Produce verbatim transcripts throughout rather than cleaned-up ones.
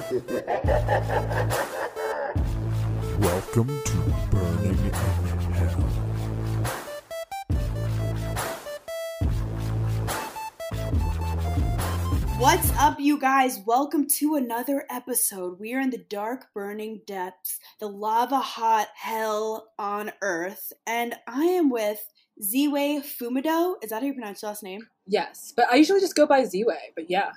Welcome to Burning in Hell. What's up, you guys? Welcome to another episode. We are in the dark, burning depths, the lava hot hell on Earth, and I am with Ziwe Fumido. Is that how you pronounce your last name? Yes, but I usually just go by Ziwe, but yeah.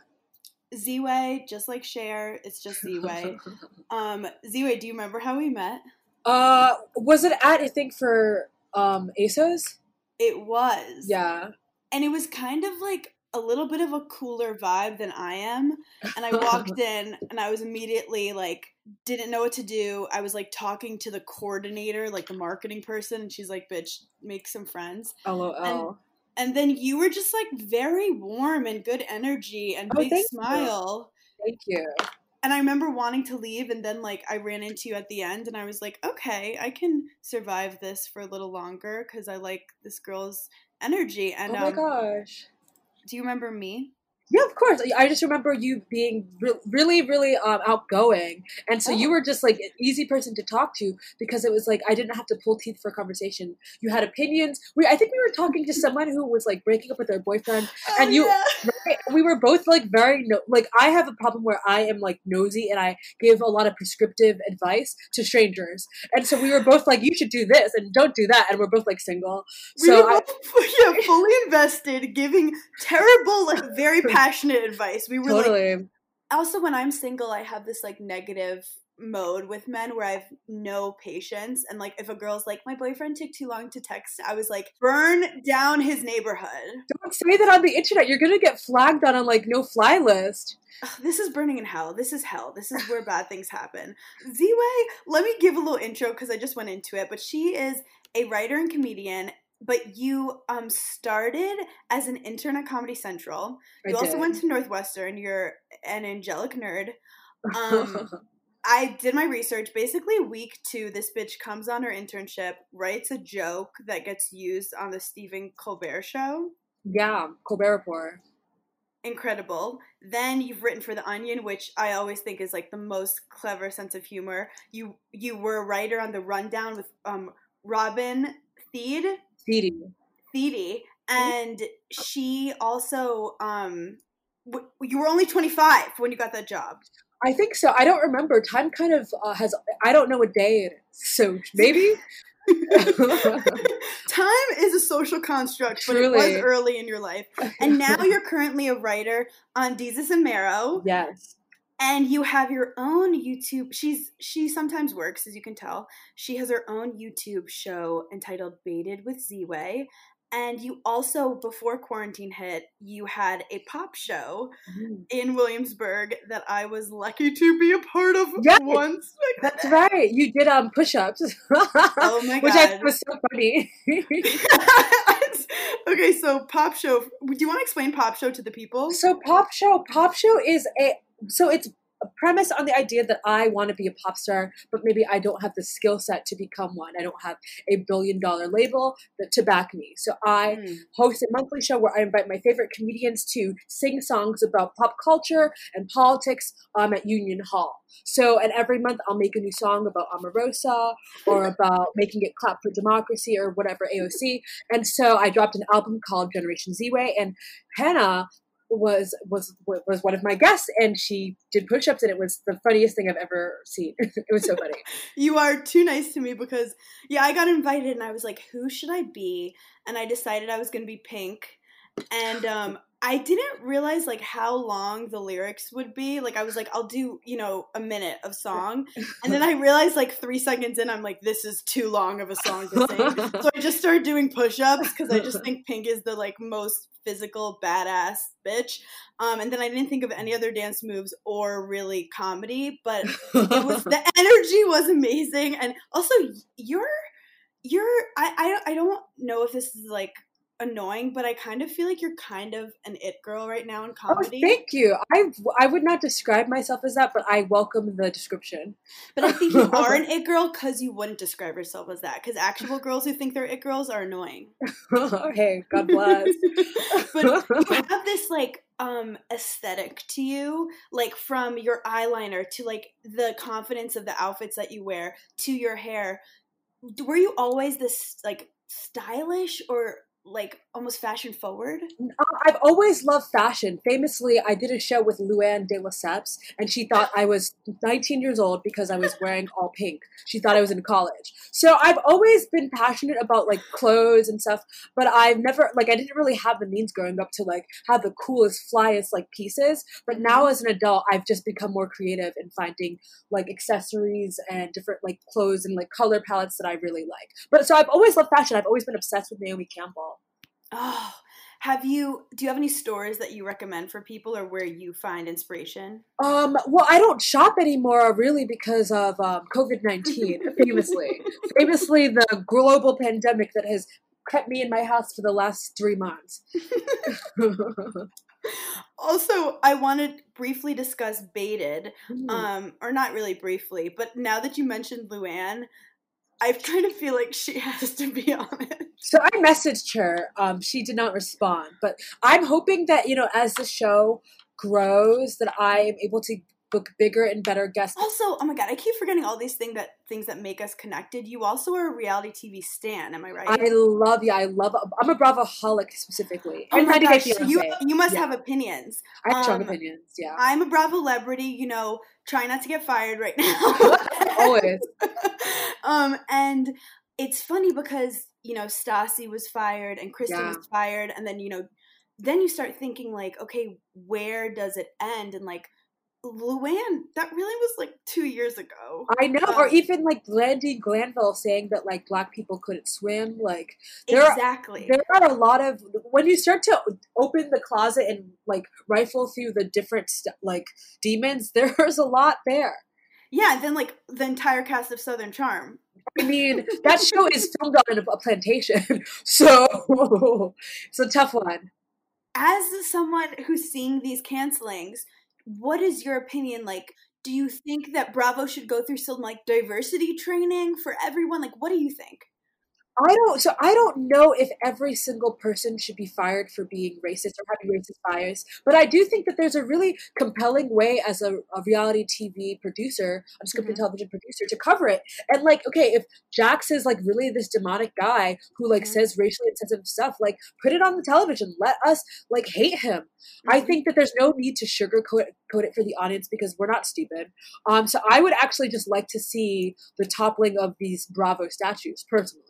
Ziwe, just like Cher, it's just Ziwe. um, Ziwe, do you remember how we met? Uh, was it at, I think, for um, A S O S? It was. Yeah. And it was kind of like a little bit of a cooler vibe than I am. And I walked in and I was immediately like, didn't know what to do. I was like talking to the coordinator, like the marketing person. And she's like, bitch, make some friends. LOL. And, and then you were just like very warm and good energy and Oh, big thank smile. You. Thank you. And I remember wanting to leave, and then like I ran into you at the end, and I was like, okay, I can survive this for a little longer because I like this girl's energy. And oh my um, gosh. do you remember me? Yeah, of course. I just remember you being re- really, really um, outgoing. And so Oh. you were just like an easy person to talk to because it was like I didn't have to pull teeth for a conversation. You had opinions. We, I think we were talking to someone who was like breaking up with their boyfriend. Oh, and you, yeah. right, we were both like very, no- like I have a problem where I am like nosy and I give a lot of prescriptive advice to strangers. And so we were both like, you should do this and don't do that. And we're both like single. We So were I, both, yeah, fully invested, giving terrible, like very passionate advice. We were totally. like, also when I'm single, I have this like negative mode with men where I have no patience. And like if a girl's like, my boyfriend took too long to text, I was like, burn down his neighborhood. Don't say that on the internet. You're going to get flagged on a like no fly list. Ugh, this is burning in hell. This is hell. This is where bad things happen. Ziwe, let me give a little intro because I just went into it. But she is a writer and comedian. But you um started as an intern at Comedy Central. You I also did. went to Northwestern. You're an angelic nerd. Um, I did my research. Basically, week two, this bitch comes on her internship, writes a joke that gets used on the Stephen Colbert Show. Yeah, Colbert Report. Incredible. Then you've written for The Onion, which I always think is like the most clever sense of humor. You you were a writer on The Rundown with um Robin Thede. Thede. Thede, and she also um w- you were only twenty-five when you got that job. I think so. I don't remember. Time kind of uh, has. I don't know what day it is. So maybe. Time is a social construct, but Truly. it was early in your life. And now you're currently a writer on Jesus and Marrow. Yes. And you have your own YouTube. She's she sometimes works, as you can tell. She has her own YouTube show entitled Baited with Ziwe. And you also, before quarantine hit, you had a pop show Mm. in Williamsburg that I was lucky to be a part of Yes, once. that's right. You did um push-ups. Oh my Which I God. thought was so funny. Okay, so pop show. Do you want to explain pop show to the people? So pop show, pop show is a so it's a premise on the idea that I want to be a pop star, but maybe I don't have the skill set to become one. I don't have a billion dollar label that, to back me. So I Mm. host a monthly show where I invite my favorite comedians to sing songs about pop culture and politics um, at Union Hall. So, and every month I'll make a new song about Omarosa or about making it clap for democracy or whatever A O C. And so I dropped an album called Generation Ziwe, and Hannah was was was one of my guests, and she did push-ups, and it was the funniest thing I've ever seen. It was so funny. You are too nice to me because, yeah, I got invited and I was like, who should I be? And I decided I was going to be Pink. And um, I didn't realize, like, how long the lyrics would be. Like, I was like, I'll do, you know, a minute of song. And then I realized, like, three seconds in, I'm like, this is too long of a song to sing. So I just started doing push-ups because I just think Pink is the, like, most physical, badass bitch. Um, and then I didn't think of any other dance moves or really comedy. But it was, the energy was amazing. And also, you're, you're, I, I, I don't know if this is, like, annoying, but I kind of feel like you're kind of an it girl right now in Oh, comedy. thank you. I I would not describe myself as that, but I welcome the description. But I think you are an it girl because you wouldn't describe yourself as that. Because actual girls who think they're it girls are annoying. Hey, God bless. But you have this like um aesthetic to you, like from your eyeliner to like the confidence of the outfits that you wear to your hair. Were you always this like stylish or like almost fashion forward? I've always loved fashion. Famously, I did a show with Luann de Lesseps, and she thought I was nineteen years old because I was wearing all pink. She thought I was in college. So I've always been passionate about like clothes and stuff, but I've never, like, I didn't really have the means growing up to like have the coolest, flyest like pieces. But now as an adult, I've just become more creative in finding like accessories and different like clothes and like color palettes that I really like. But so I've always loved fashion. I've always been obsessed with Naomi Campbell. Oh, have you, do you have any stores that you recommend for people or where you find inspiration? Um, well, I don't shop anymore really because of um, COVID nineteen, famously. Famously, the global pandemic that has kept me in my house for the last three months. Also, I want to briefly discuss Baited, Mm. um, or not really briefly, but now that you mentioned Luann, I kind of feel like she has to be on it. So I messaged her. Um, she did not respond, but I'm hoping that, you know, as the show grows, that I am able to book bigger and better guests. Also, oh my god, I keep forgetting all these things that things that make us connected. You also are a reality T V stan, am I right? I love you. I love. I'm a Bravoholic specifically. Oh And my ninety Day gosh, so you Fiancé. you must Yeah. have opinions. I have strong Um, opinions. Yeah, I'm a Bravo celebrity, you know, trying not to get fired right now. always. um, and it's funny because, you know, Stassi was fired and Kristen Yeah. was fired, and then, you know, then you start thinking like, okay, where does it end? And like Luann, that really was like two years ago. I know, or Um, even like Landy Glanville saying that like black people couldn't swim. Like there are exactly. there are a lot of when you start to open the closet and like rifle through the different st- like demons. There's a lot there. Yeah, and then like the entire cast of Southern Charm. I mean, that show is filmed on a, a plantation, so it's a tough one. As someone who's seeing these cancelings, what is your opinion? Like, do you think that Bravo should go through some like diversity training for everyone? Like, what do you think? I don't. So I don't know if every single person should be fired for being racist or having racist bias. But I do think that there's a really compelling way as a, a reality T V producer, a scripted Mhm. television producer, to cover it. And like, okay, if Jax is like really this demonic guy who like Mhm. says racially insensitive stuff, like put it on the television. Let us like hate him. I Mhm. think that there's no need to sugarcoat coat it for the audience because we're not stupid. Um, so I would actually just like to see the toppling of these Bravo statues personally.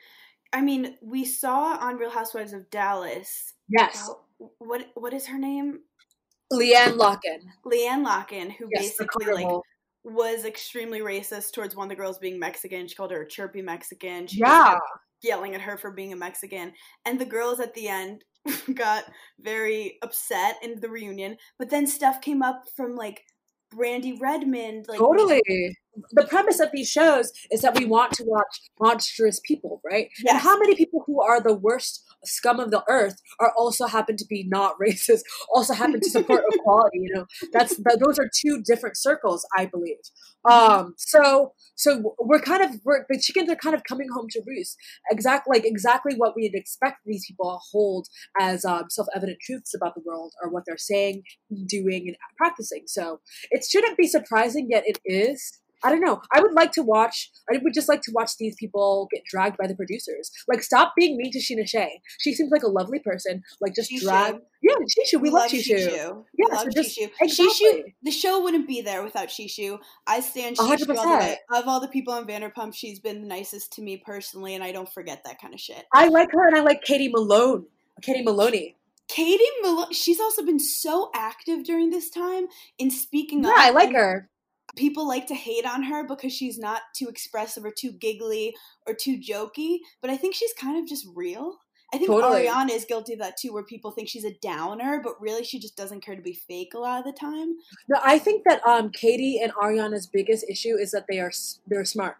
I mean, we saw on Real Housewives of Dallas. Yes. uh, what what is her name? Leanne Locken. Leanne Locken, who Yes, the basically like carnival. was extremely racist towards one of the girls being Mexican. She called her a chirpy Mexican. She just Yeah. kept yelling at her for being a Mexican. And the girls at the end got very upset in the reunion. But then stuff came up from like Brandy Redmond. Like Totally. The premise of these shows is that we want to watch monstrous people, right? And Yes. how many people who are the worst scum of the earth are also happen to be not racist, also happen to support equality? You know, that's th- those are two different circles, I believe. Um, so so we're kind of we're, the chickens are kind of coming home to roost. Exactly, like exactly what we'd expect these people to hold as um, self-evident truths about the world, or what they're saying, doing, and practicing. So it shouldn't be surprising, yet it is. I don't know. I would like to watch. I would just like to watch these people get dragged by the producers. Like, stop being mean to Sheena Shea. She seems like a lovely person. Like, just Shishu. drag. Yeah, Shishu. We, love Shishu. Shishu. Yeah, we love so just- Shishu. exactly. Shishu, the show wouldn't be there without Shishu. I stand A hundred Shishu all the way. percent. Of all the people on Vanderpump, she's been the nicest to me personally, and I don't forget that kind of shit. I like her, and I like Katie Malone. Katie Maloney. Katie Malone, she's also been so active during this time in speaking Yeah, up. I like and her. People like to hate on her because she's not too expressive or too giggly or too jokey, but I think she's kind of just real. I think Totally. Ariana is guilty of that too, where people think she's a downer, but really she just doesn't care to be fake a lot of the time. No, I think that um, Katie and Ariana's biggest issue is that they are s- they're smart,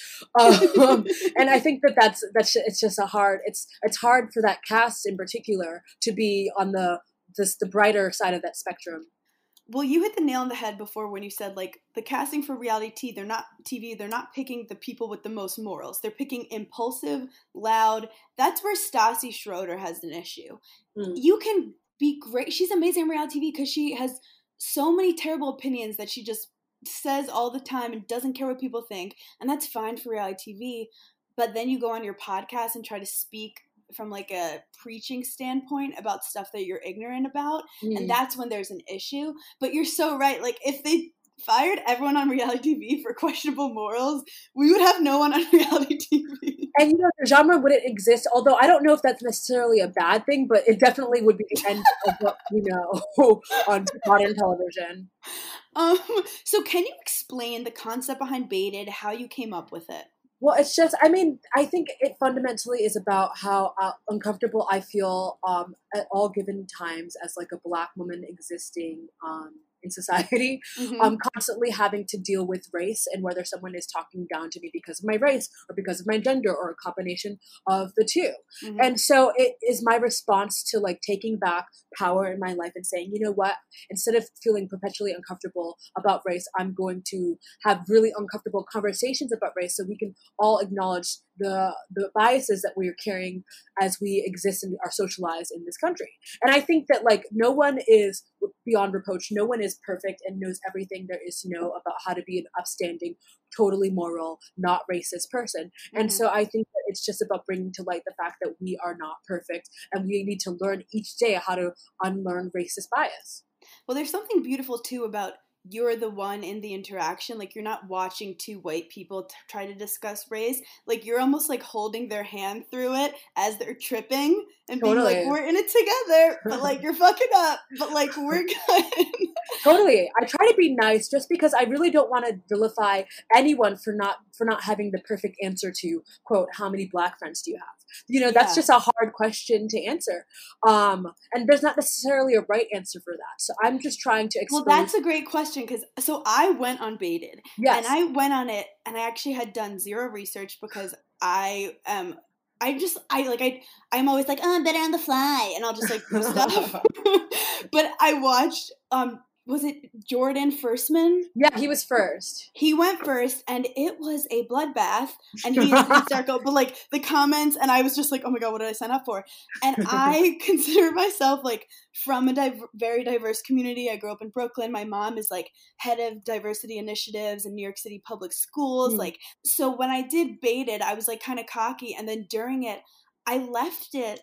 um, and I think that that's that's it's just a hard it's it's hard for that cast in particular to be on the this the brighter side of that spectrum. Well, you hit the nail on the head before when you said, like, the casting for reality T V, they're not T V, they're not picking the people with the most morals. They're picking impulsive, loud. That's where Stassi Schroeder has an issue. Mm. You can be great. She's amazing in reality T V because she has so many terrible opinions that she just says all the time and doesn't care what people think. And that's fine for reality T V. But then you go on your podcast and try to speak from like a preaching standpoint about stuff that you're ignorant about, Mm. and that's when there's an issue. But you're so right. Like, if they fired everyone on reality T V for questionable morals, we would have no one on reality T V. And you know, the genre wouldn't exist, although I don't know if that's necessarily a bad thing, but it definitely would be the end of what we know on modern television. Um, so can you explain the concept behind Baited, how you came up with it? Well, it's just, I mean, I think it fundamentally is about how uh, uncomfortable I feel um, at all given times as like a Black woman existing um, in society, Mhm. um, constantly having to deal with race and whether someone is talking down to me because of my race or because of my gender or a combination of the two. Mhm. And so it is my response to like taking back power in my life and saying, you know what, instead of feeling perpetually uncomfortable about race, I'm going to have really uncomfortable conversations about race so we can all acknowledge the the biases that we're carrying as we exist and are socialized in this country. And I think that like no one is beyond reproach, no one is perfect and knows everything there is to know about how to be an upstanding, totally moral, not racist person. And Mhm. so I think that it's just about bringing to light the fact that we are not perfect and we need to learn each day how to unlearn racist bias. Well, there's something beautiful too about you're the one in the interaction. Like, you're not watching two white people t- try to discuss race. Like, you're almost like holding their hand through it as they're tripping and being Totally. like, we're in it together, but like, you're fucking up, but like, we're good. Totally. I try to be nice just because I really don't want to vilify anyone for not for not having the perfect answer to, quote, how many Black friends do you have? You know, that's Yeah. just a hard question to answer. Um, and there's not necessarily a right answer for that. So I'm just trying to expose. Well, that's a great question because so I went on Baited, Yes. and I went on it, and I actually had done zero research because I um I just I like I I'm always like, oh, I'm better on the fly, and I'll just like do stuff. But I watched um was it Jordan Firstman? Yeah, he was first. He went first, and it was a bloodbath, and he is hysterical. But like the comments, and I was just like, "Oh my god, what did I sign up for?" And I consider myself like from a div- very diverse community. I grew up in Brooklyn. My mom is like head of diversity initiatives in New York City public schools. Mm. Like, so when I did Baited, I was like kind of cocky, and then during it, I left it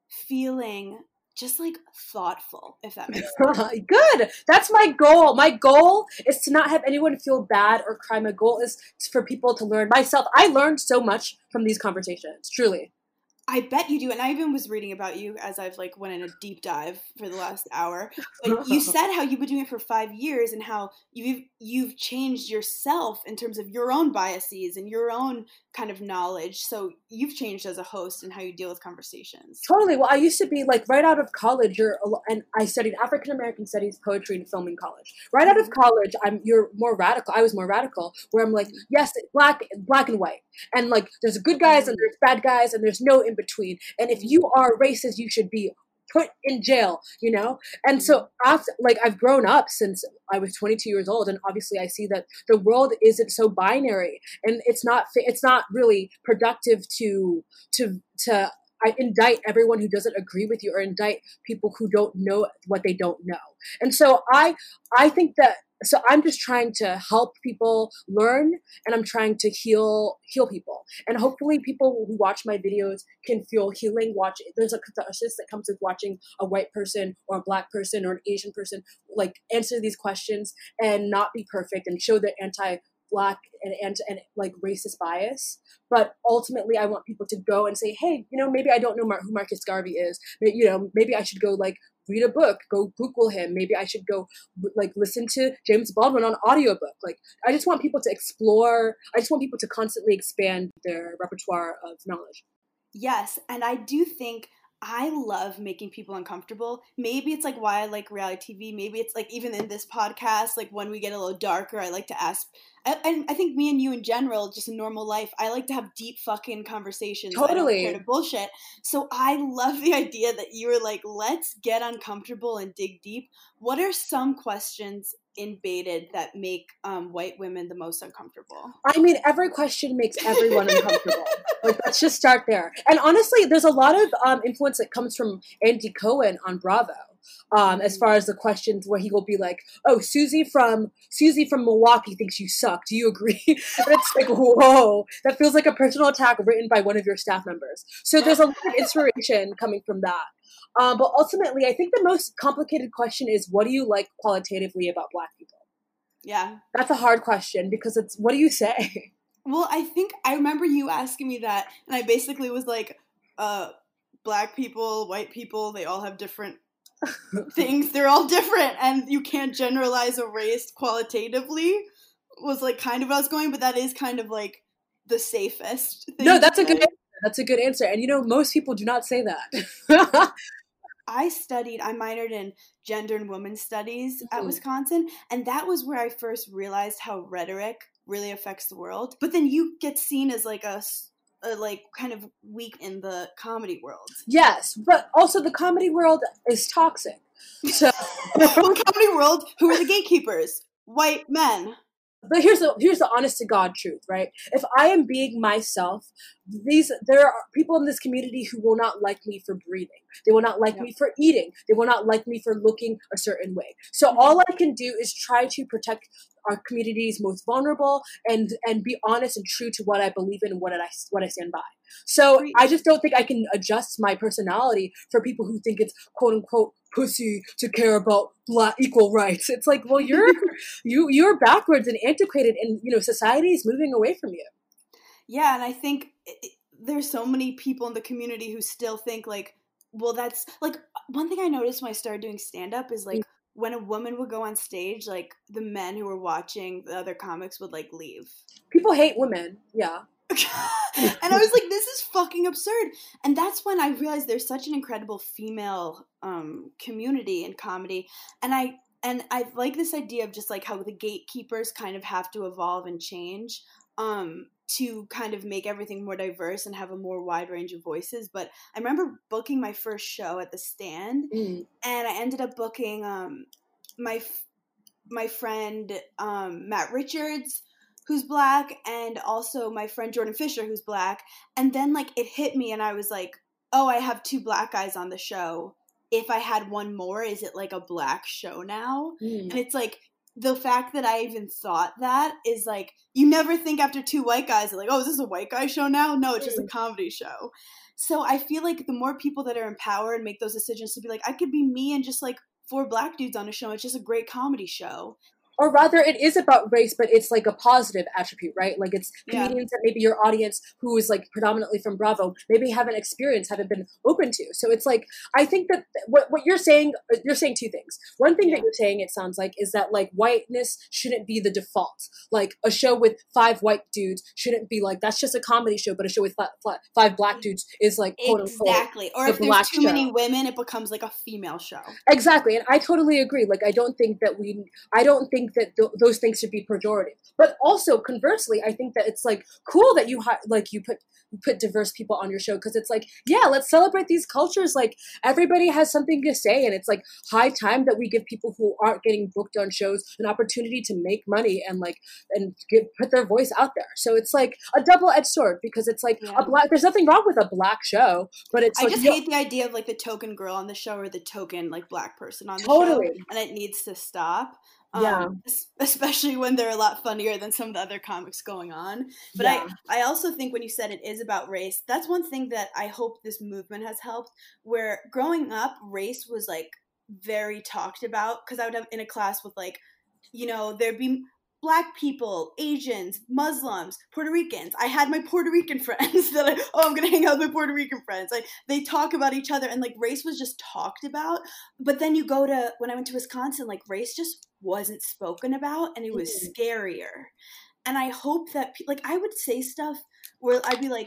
feeling just like thoughtful, if that makes sense. Good. That's my goal. My goal is to not have anyone feel bad or cry. My goal is for people to learn. Myself, I learned so much from these conversations, truly. I bet you do, and I even was reading about you as I've like went in a deep dive for the last hour. But you said how you've been doing it for five years and how you've you've changed yourself in terms of your own biases and your own kind of knowledge. So you've changed as a host and how you deal with conversations. Totally. Well, I used to be like right out of college. You're and I studied African American studies, poetry, and film in college. Right out of college, I'm you're more radical. I was more radical, where I'm like, yes, black, black and white, and like there's good guys and there's bad guys and there's no in between. And if you are racist, you should be put in jail, you know? And so after, like, I've grown up since I was twenty-two years old, and obviously I see that the world isn't so binary, and it's not, it's not really productive to, to, to I indict everyone who doesn't agree with you or indict people who don't know what they don't know. And so I, I think that, so I'm just trying to help people learn, and I'm trying to heal heal people. And hopefully people who watch my videos can feel healing. Watch, there's a catharsis that comes with watching a white person or a black person or an Asian person like answer these questions and not be perfect and show their anti-black and, and, and like racist bias. But ultimately I want people to go and say, hey, you know, maybe I don't know Mar- who Marcus Garvey is. Maybe, you know, maybe I should go like read a book, go Google him. Maybe I should go like listen to James Baldwin on audiobook. Like, I just want people to explore. I just want people to constantly expand their repertoire of knowledge. Yes, and I do think I love making people uncomfortable. Maybe it's like why I like reality T V. Maybe it's like even in this podcast, like when we get a little darker, I like to ask. I, and I think me and you in general, just in normal life, I like to have deep fucking conversations. I don't care Totally. to bullshit. So I love the idea that you were like, let's get uncomfortable and dig deep. What are some questions in Baited that make um, white women the most uncomfortable? I mean, every question makes everyone uncomfortable. Like, let's just start there. And honestly, there's a lot of um, influence that comes from Andy Cohen on Bravo. Um, as far as the questions where he will be like, "Oh, Susie from Susie from Milwaukee thinks you suck. Do you agree?" And it's like, whoa, that feels like a personal attack written by one of your staff members. So there's a lot of inspiration coming from that. Um, but ultimately, I think the most complicated question is, what do you like qualitatively about Black people? Yeah. That's a hard question because it's, what do you say? Well, I think I remember you asking me that, and I basically was like, uh, Black people, white people, they all have different things. They're all different, and you can't generalize a race qualitatively, was like kind of where I was going, but that is kind of like the safest thing. No, that's to a good say. answer. That's a good answer. And you know, most people do not say that. I studied, I minored in gender and women's studies at Mhm. Wisconsin, and that was where I first realized how rhetoric really affects the world. But then you get seen as like a, s- a, like kind of weak in the comedy world. Yes, but also the comedy world is toxic. So Well, the comedy world, who are the gatekeepers? White men. but here's the here's the honest to God truth, right? If I am being myself, these there are people in this community who will not like me for breathing. They will not like Yep. me for eating. They will not like me for looking a certain way. So all I can do is try to protect our community's most vulnerable and and be honest and true to what I believe in and what I what I stand by. So Preach. I just don't think I can adjust my personality for people who think it's quote unquote pussy to care about black equal rights. It's like, well, you're you you're backwards and antiquated, and you know society is moving away from you. Yeah, and I think it, it- there's so many people in the community who still think like, well, that's like one thing I noticed when I started doing stand up is like when a woman would go on stage, like the men who were watching the other comics would like leave. People hate women. Yeah. And I was like, this is fucking absurd. And that's when I realized there's such an incredible female um, community in comedy. And I and I like this idea of just like how the gatekeepers kind of have to evolve and change um, to kind of make everything more diverse and have a more wide range of voices. But I remember booking my first show at the Stand, Mm. and I ended up booking um, my my friend um, Matt Richards, who's black, and also my friend Jordan Fisher, who's black. And then like it hit me, and I was like, oh, I have two black guys on the show. If I had one more, is it like a black show now? Mm. And it's like the fact that I even thought that is like, you never think after two white guys, like, oh, is this a white guy show now? No, it's just a comedy show. So I feel like the more people that are in power and make those decisions to be like, I could be me and just like four black dudes on a show. It's just a great comedy show. Or rather, it is about race, but it's like a positive attribute, right? Like it's Yeah. comedians that maybe your audience who is like predominantly from Bravo maybe haven't experienced, haven't been open to. So it's like, I think that what, what you're saying, you're saying two things. One thing Yeah. that you're saying, it sounds like, is that like whiteness shouldn't be the default. Like a show with five white dudes shouldn't be like, that's just a comedy show, but a show with five, five black dudes is like, quote unquote. Exactly. Or the if there's black too show. many women, it becomes like a female show. Exactly, and I totally agree. Like, I don't think that we, I don't think that th- those things should be pejorative. But also, conversely, I think that it's like cool that you ha- like you put you put diverse people on your show because it's like, yeah, let's celebrate these cultures. Like, everybody has something to say, and it's like high time that we give people who aren't getting booked on shows an opportunity to make money and like and get, put their voice out there. So it's like a double edged sword because it's like Yeah. a black. There's nothing wrong with a black show, but it's I like, just yo- hate the idea of like the token girl on the show or the token like black person on the Totally. show, and it needs to stop. Yeah. Um, es- especially when they're a lot funnier than some of the other comics going on. But Yeah. I, I also think when you said it is about race, that's one thing that I hope this movement has helped. Where growing up, race was like very talked about because I would have in a class with like, you know, there'd be black people, Asians, Muslims, Puerto Ricans. I had my Puerto Rican friends that I, oh, I'm going to hang out with my Puerto Rican friends. Like, they talk about each other and, like, race was just talked about. But then you go to, when I went to Wisconsin, like, race just wasn't spoken about and it was scarier. And I hope that, like, I would say stuff where I'd be like,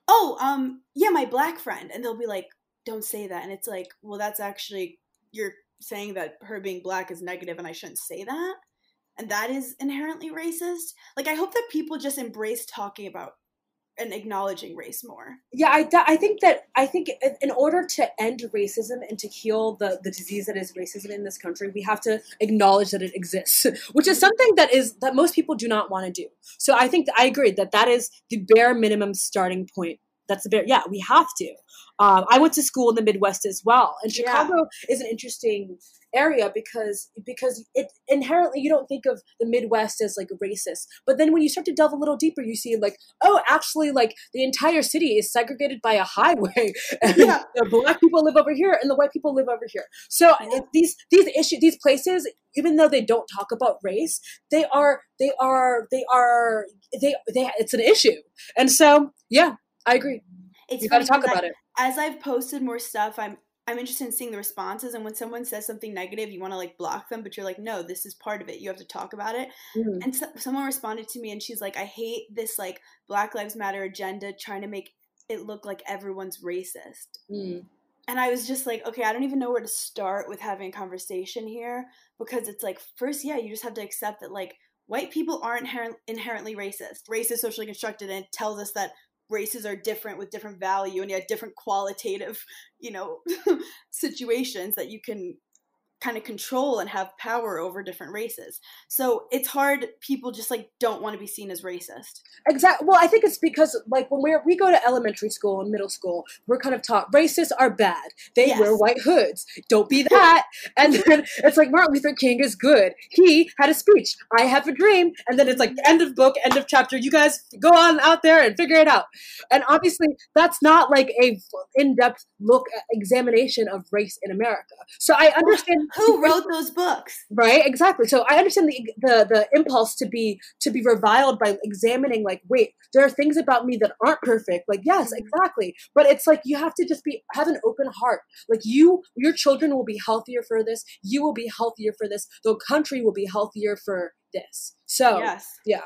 oh, um, yeah, my black friend. And they'll be like, don't say that. And it's like, well, that's actually, you're saying that her being black is negative and I shouldn't say that. And that is inherently racist. Like, I hope that people just embrace talking about and acknowledging race more. Yeah, I, I think that I think in order to end racism and to heal the, the disease that is racism in this country, we have to acknowledge that it exists, which is something that is that most people do not want to do. So I think that I agree that that is the bare minimum starting point. That's the bare yeah, we have to. Um, I went to school in the Midwest as well, and Chicago yeah. is an interesting area because because it inherently you don't think of the Midwest as like racist, but then when you start to delve a little deeper, you see like, oh, actually, like the entire city is segregated by a highway, and yeah. the black people live over here and the white people live over here. So yeah. these these issues, these places, even though they don't talk about race, they are they are they are they they it's an issue, and so yeah, I agree. It's you got to talk about I, it. As I've posted more stuff, I'm I'm interested in seeing the responses. And when someone says something negative, you want to like block them, but you're like, no, this is part of it. You have to talk about it. Mm-hmm. And so, someone responded to me, and she's like, I hate this like Black Lives Matter agenda trying to make it look like everyone's racist. Mm. And I was just like, okay, I don't even know where to start with having a conversation here, because it's like, first, yeah, you just have to accept that like white people aren't inherent, inherently racist. Race is socially constructed, and it tells us that races are different with different value and yet different qualitative, you know, situations that you can kind of control and have power over different races. So it's hard. People just like don't want to be seen as racist. Exactly. Well, I think it's because like when we we go to elementary school and middle school, we're kind of taught racists are bad. They yes. wear white hoods. Don't be that. And then it's like Martin Luther King is good. He had a speech. I have a dream. And then it's like end of book, end of chapter. You guys go on out there and figure it out. And obviously that's not like a in-depth look at examination of race in America. So I understand. Who wrote those books? Right, exactly. So I understand the, the the impulse to be to be reviled by examining, like, wait, there are things about me that aren't perfect. Like, yes, exactly. But it's like you have to just be have an open heart. Like you, your children will be healthier for this. You will be healthier for this. The country will be healthier for this. So yes, yeah.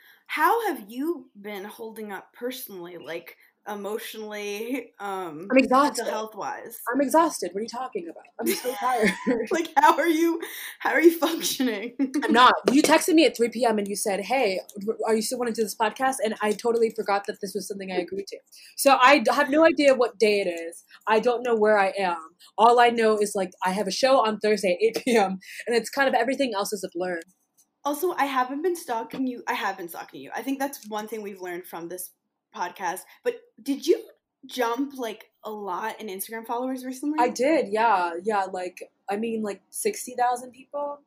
How have you been holding up personally? Like, emotionally, um, I'm exhausted. mental health wise. I'm exhausted. What are you talking about? I'm so tired. Like, how are you? How are you functioning? I'm not. You texted me at three p.m. and you said, "Hey, are you still want to do this podcast?" And I totally forgot that this was something I agreed to. So I have no idea what day it is. I don't know where I am. All I know is like I have a show on Thursday at eight p.m. and it's kind of everything else is a blur. Also, I haven't been stalking you. I have been stalking you. I think that's one thing we've learned from this podcast. But did you jump like a lot in Instagram followers recently? I did, yeah. Yeah, like, I mean, like sixty thousand people.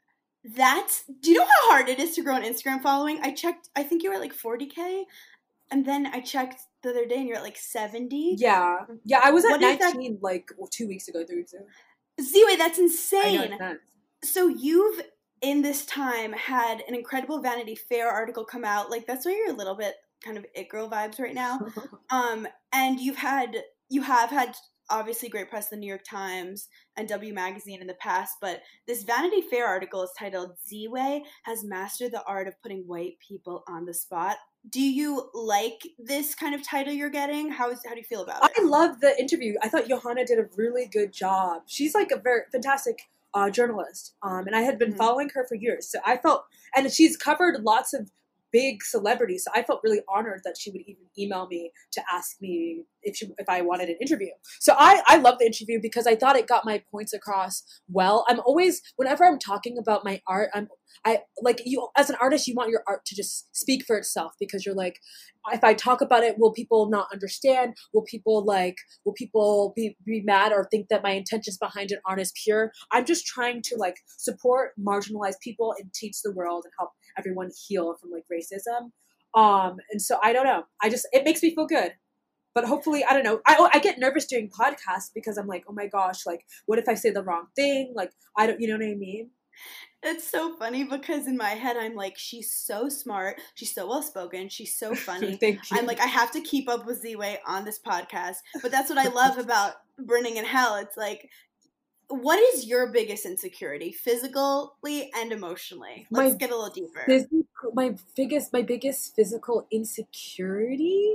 That's, do you know how hard it is to grow an Instagram following? I checked, I think you were at like forty K. And then I checked the other day and you're at like seventy. Yeah. Yeah, I was at nineteen that? like well, two weeks ago, three weeks ago. Z-Way, that's insane. I know, that's... So you've, in this time, had an incredible Vanity Fair article come out. Like, that's why you're a little bit kind of it girl vibes right now. Um, and you've had, you have had obviously great press in the New York Times and W Magazine in the past, but this Vanity Fair article is titled Z-Way has mastered the art of putting white people on the spot. Do you like this kind of title you're getting? How is, how do you feel about it? I love the interview. I thought Johanna did a really good job. She's like a very fantastic uh, journalist. Um, and I had been mm-hmm. following her for years. So I felt, and she's covered lots of big celebrities. So I felt really honored that she would even email me to ask me if she, if I wanted an interview. So I, I love the interview because I thought it got my points across well. I'm always, whenever I'm talking about my art, I'm, I like you as an artist, you want your art to just speak for itself because you're like, if I talk about it, will people not understand? Will people like, will people be, be mad or think that my intentions behind it aren't as pure? I'm just trying to like support marginalized people and teach the world and help everyone heal from like racism. Um, and so I don't know. I just, it makes me feel good. But hopefully, I don't know. I I get nervous doing podcasts because I'm like, oh my gosh, like, what if I say the wrong thing? Like, I don't, you know what I mean? It's so funny because in my head, I'm like, she's so smart. She's so well-spoken. She's so funny. Thank you. I'm like, I have to keep up with Z-Way on this podcast. But that's what I love about Burning in Hell. It's like, what is your biggest insecurity, physically and emotionally? Let's my get a little deeper. Physical, my biggest, my biggest physical insecurity.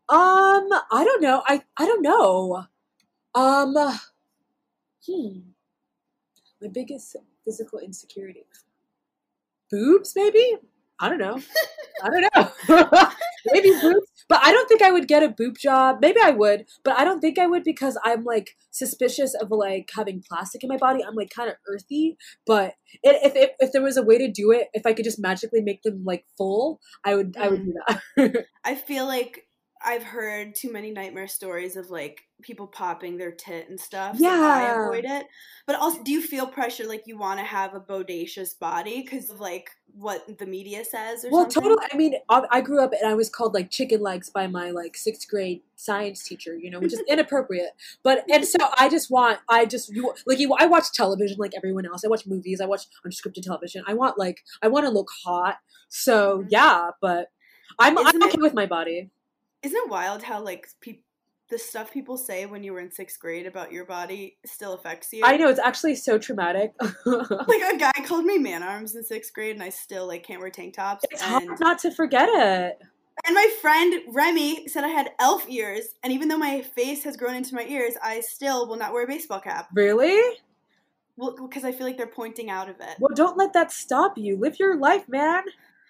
Um, I don't know. I I don't know. Um, hmm. My biggest physical insecurity. Boobs, maybe? I don't know. I don't know. Maybe boobs. But I don't think I would get a boob job. Maybe I would, but I don't think I would because I'm like suspicious of like having plastic in my body. I'm like kind of earthy. But it, if, if if there was a way to do it, if I could just magically make them like full, I would I would Mm. do that. I feel like I've heard too many nightmare stories of like people popping their tit and stuff. So I Yeah. avoid it. But also, do you feel pressure like you want to have a bodacious body because of like what the media says or Well, something? totally. I mean, I, I grew up and I was called like chicken legs by my like sixth grade science teacher, you know, which is inappropriate. But and so I just want, I just you like you. I watch television like everyone else. I watch movies. I watch unscripted television. I want like I want to look hot. So Mhm. yeah, but I'm Isn't I'm okay it- with my body. Isn't it wild how like pe- the stuff people say when you were in sixth grade about your body still affects you? I know it's actually so traumatic. Like a guy called me man arms in sixth grade, and I still like can't wear tank tops. It's and hard not to forget it. and my friend Remy said I had elf ears, and even though my face has grown into my ears, I still will not wear a baseball cap. Really? Well, because I feel like they're pointing out of it. Well, don't let that stop you. Live your life, man.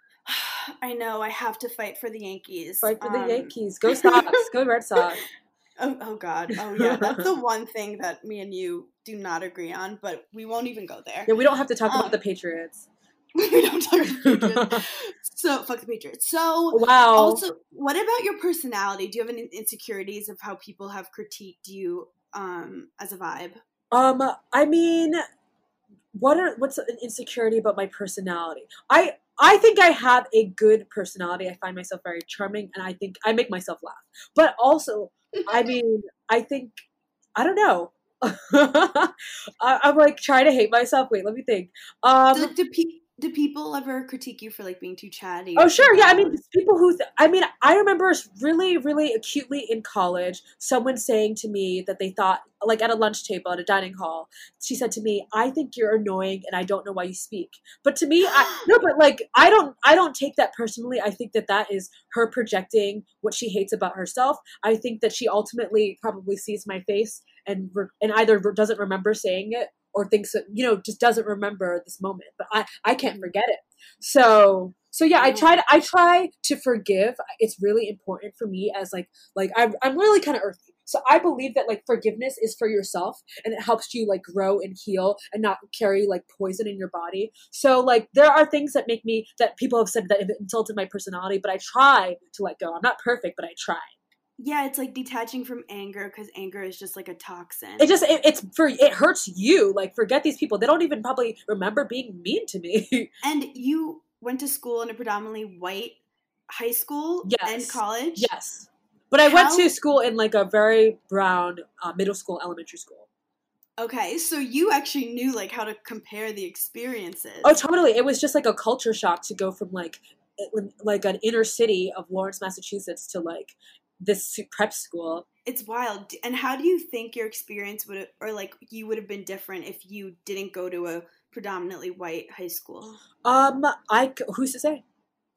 I know I have to fight for the Yankees. Fight for the Um, Yankees. Go Sox. Go Red Sox. Oh, oh God. Oh yeah. That's the one thing that me and you do not agree on, but we won't even go there. Yeah, we don't have to talk Um, about the Patriots. We don't talk about the Patriots. So fuck the Patriots. So Wow. also, what about your personality? Do you have any insecurities of how people have critiqued you um, as a vibe? Um, I mean, what are what's an insecurity about my personality? I I think I have a good personality. I find myself very charming, and I think I make myself laugh. But also, I mean, I think I don't know. I, I'm like trying to hate myself. Wait, let me think. Um, do, do, pe- do people ever critique you for like being too chatty? Oh, or sure. too Yeah. I loud? mean, people who, th- I mean, I remember really, really acutely in college, someone saying to me that they thought, like at a lunch table at a dining hall, she said to me, I think you're annoying and I don't know why you speak. But to me, I, no, but like, I don't, I don't take that personally. I think that that is her projecting what she hates about herself. I think that she ultimately probably sees my face and, re- and either re- doesn't remember saying it or thinks that, you know, just doesn't remember this moment, but I, I can't forget it. So, so yeah, I try to, I try to forgive. It's really important for me as like, like I'm, I'm really kind of earthy. So I believe that like forgiveness is for yourself and it helps you like grow and heal and not carry like poison in your body. So like there are things that make me, that people have said that have insulted my personality, but I try to let go. I'm not perfect, but I try. Yeah, it's like detaching from anger because anger is just like a toxin. It just, it, it's for, it hurts you. Like forget these people. They don't even probably remember being mean to me. And you went to school in a predominantly white high school Yes. and college? Yes. But I went How- to school in like a very brown uh, middle school, elementary school. Okay, so you actually knew like how to compare the experiences. Oh, totally. It was just like a culture shock to go from like like an inner city of Lawrence, Massachusetts to like this prep school. It's wild. And how do you think your experience would, or like you would have been different if you didn't go to a predominantly white high school? Um, I who's to say?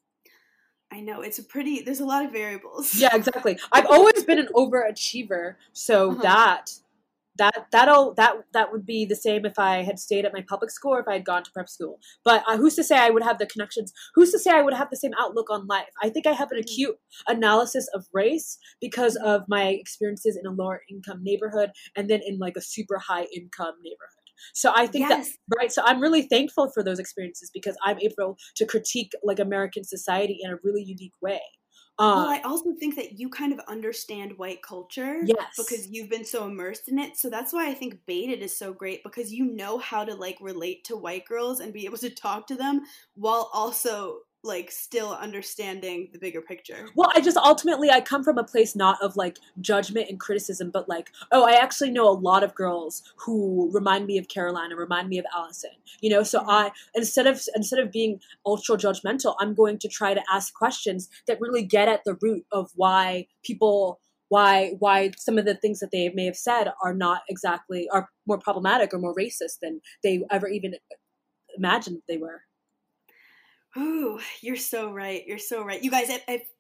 I know it's a pretty. There's a lot of variables. Yeah, exactly. I've always been an overachiever, so Uh-huh. that that that'll that that would be the same if I had stayed at my public school or if I had gone to prep school. But uh, who's to say I would have the connections? Who's to say I would have the same outlook on life? I think I have an Mhm. acute analysis of race because of my experiences in a lower income neighborhood and then in like a super high income neighborhood. So I think Yes. that, right, so I'm really thankful for those experiences because I'm able to critique like American society in a really unique way. Um, Well, I also think that you kind of understand white culture Yes. because you've been so immersed in it. So that's why I think Baited is so great because you know how to like relate to white girls and be able to talk to them while also like still understanding the bigger picture. Well, I just ultimately I come from a place not of like judgment and criticism, but like, oh, I actually know a lot of girls who remind me of Caroline and remind me of Allison. You know, so Mhm. I instead of instead of being ultra judgmental, I'm going to try to ask questions that really get at the root of why people why why some of the things that they may have said are not exactly are more problematic or more racist than they ever even imagined they were. Ooh, you're so right. You're so right. You guys, if, if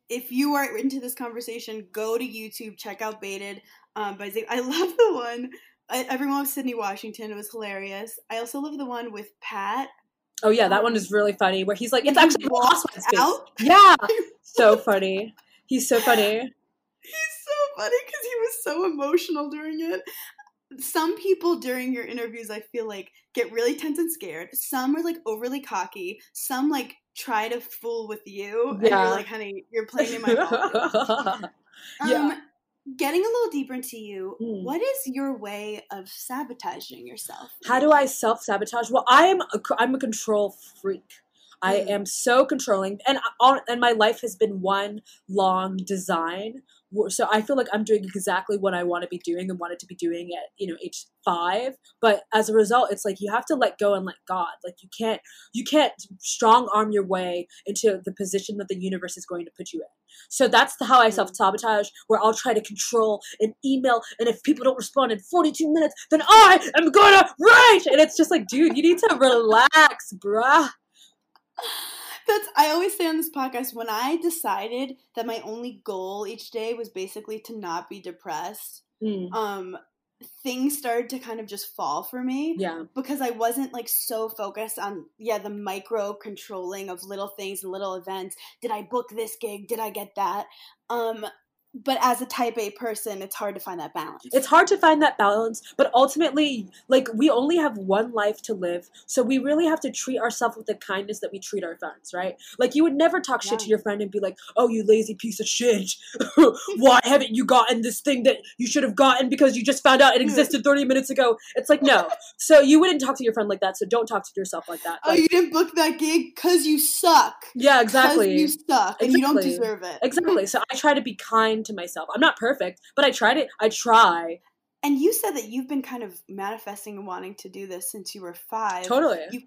if you are into this conversation, go to YouTube, check out Baited um, by Zig. I love the one, I, everyone with Sydney Washington. It was hilarious. I also love the one with Pat. Oh yeah, that um, one is really funny. Where he's like, when it's he actually walked Lost Space. out. Yeah, so funny. He's so funny. He's so funny because he was so emotional during it. Some people during your interviews, I feel like, get really tense and scared. Some are like overly cocky. Some like try to fool with you, and Yeah. you're like, honey, you're playing in my ball. Um, Yeah. Getting a little deeper into you, Mm. what is your way of sabotaging yourself? in How your do I life? self-sabotage? Well, I am a, I'm a control freak. I Mm. am so controlling, and all, and my life has been one long design. Wh- So I feel like I'm doing exactly what I want to be doing and wanted to be doing at, you know, age five. But as a result, it's like you have to let go and let God. Like you can't you can't strong arm your way into the position that the universe is going to put you in. So that's the, how I Mm. self sabotage, where I'll try to control an email, and if people don't respond in forty-two minutes, then I am gonna write. And it's just like, dude, you need to relax, bruh. That's I always say on this podcast, when I decided that my only goal each day was basically to not be depressed, Mm, um things started to kind of just fall for me yeah. because I wasn't like so focused on yeah the micro controlling of little things and little events. Did I book this gig? Did I get that? Um but as a type A person, it's hard to find that balance. It's hard to find that balance, but ultimately, like, we only have one life to live, so we really have to treat ourselves with the kindness that we treat our friends, right? Like, you would never talk shit Yeah. to your friend and be like, oh, you lazy piece of shit. Why haven't you gotten this thing that you should have gotten because you just found out it existed thirty minutes ago? It's like, no. So you wouldn't talk to your friend like that, so don't talk to yourself like that. Oh, Like, you didn't book that gig because you suck. yeah, 'Cause exactly. you suck and you don't Exactly. deserve it. Exactly. So I try to be kind to myself. I'm not perfect, but I try to, I try. And you said that you've been kind of manifesting and wanting to do this since you were five. Totally. You,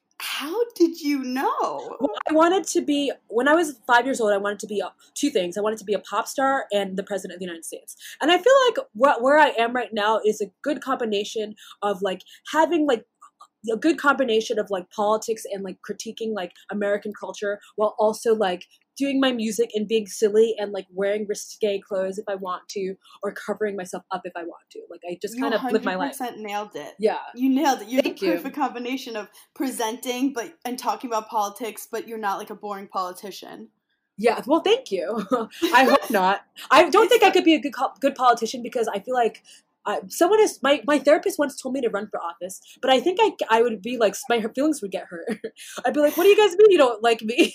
how did you know? Well, I wanted to be, when I was five years old, I wanted to be a, two things. I wanted to be a pop star and the president of the United States. And I feel like wh- where I am right now is a good combination of like having like a good combination of like politics and like critiquing like American culture while also like doing my music and being silly and like wearing risque clothes if I want to, or covering myself up if I want to. Like I just You kind of live my life. one hundred percent nailed it. Yeah. You nailed it. You're Thank the you. perfect combination of presenting but and talking about politics, but you're not like a boring politician. Yeah, well, thank you. I hope not. I don't think I could be a good co- good politician because I feel like uh, someone is my my therapist once told me to run for office, but I think I I would be like my feelings would get hurt. I'd be like, "What do you guys mean you don't like me?"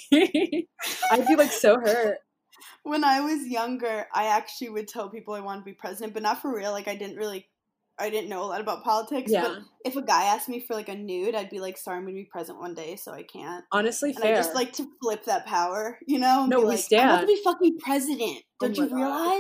I'd be like so hurt. When I was younger, I actually would tell people I wanted to be president, but not for real. Like I didn't really I didn't know a lot about politics, Yeah. but if a guy asked me for like a nude, I'd be like, "Sorry, I'm going to be president one day, so I can't." Honestly, And fair. I just like to flip that power, you know? And No, be we like, stand. I want to be fucking president. Oh Don't my you God. realize?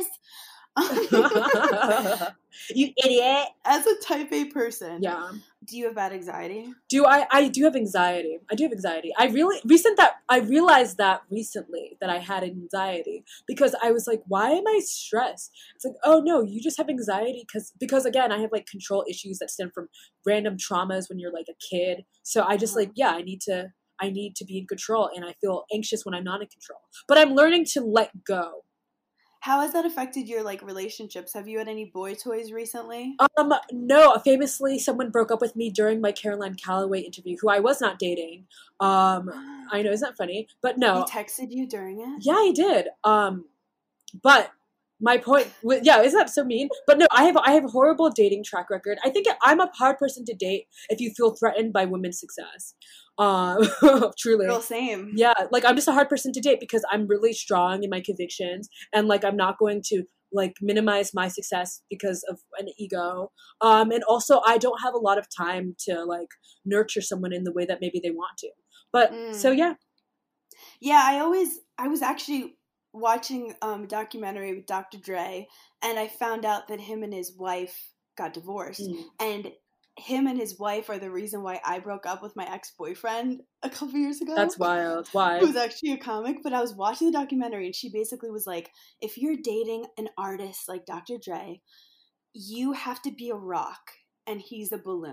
You idiot. As a type A person, Yeah. do you have bad anxiety? Do I I do have anxiety. I do have anxiety. I really recent that I realized that recently that I had anxiety because I was like, why am I stressed? It's like, oh no, you just have anxiety because because again, I have like control issues that stem from random traumas when you're like a kid. So I just Uh-huh. like, yeah, I need to I need to be in control and I feel anxious when I'm not in control. But I'm learning to let go. How has that affected your like relationships? Have you had any boy toys recently? Um, no, famously, someone broke up with me during my Caroline Calloway interview, who I was not dating. Um, I know, isn't that funny? But He no, texted you during it? yeah, he did. Um, but my point, with, yeah, isn't that so mean? But no, I have I have a horrible dating track record. I think I'm a hard person to date if you feel threatened by women's success. Um, truly. Girl, same. Yeah, like I'm just a hard person to date because I'm really strong in my convictions and like I'm not going to like minimize my success because of an ego. Um and also I don't have a lot of time to like nurture someone in the way that maybe they want to. But Mm. so yeah. Yeah, I always I was actually watching um, a documentary with Doctor Dre, and I found out that him and his wife got divorced, Mm. and him and his wife are the reason why I broke up with my ex-boyfriend a couple years ago. That's wild. Why? Who was actually a comic, but I was watching the documentary, and she basically was like, if you're dating an artist like Doctor Dre, you have to be a rock, and he's a balloon.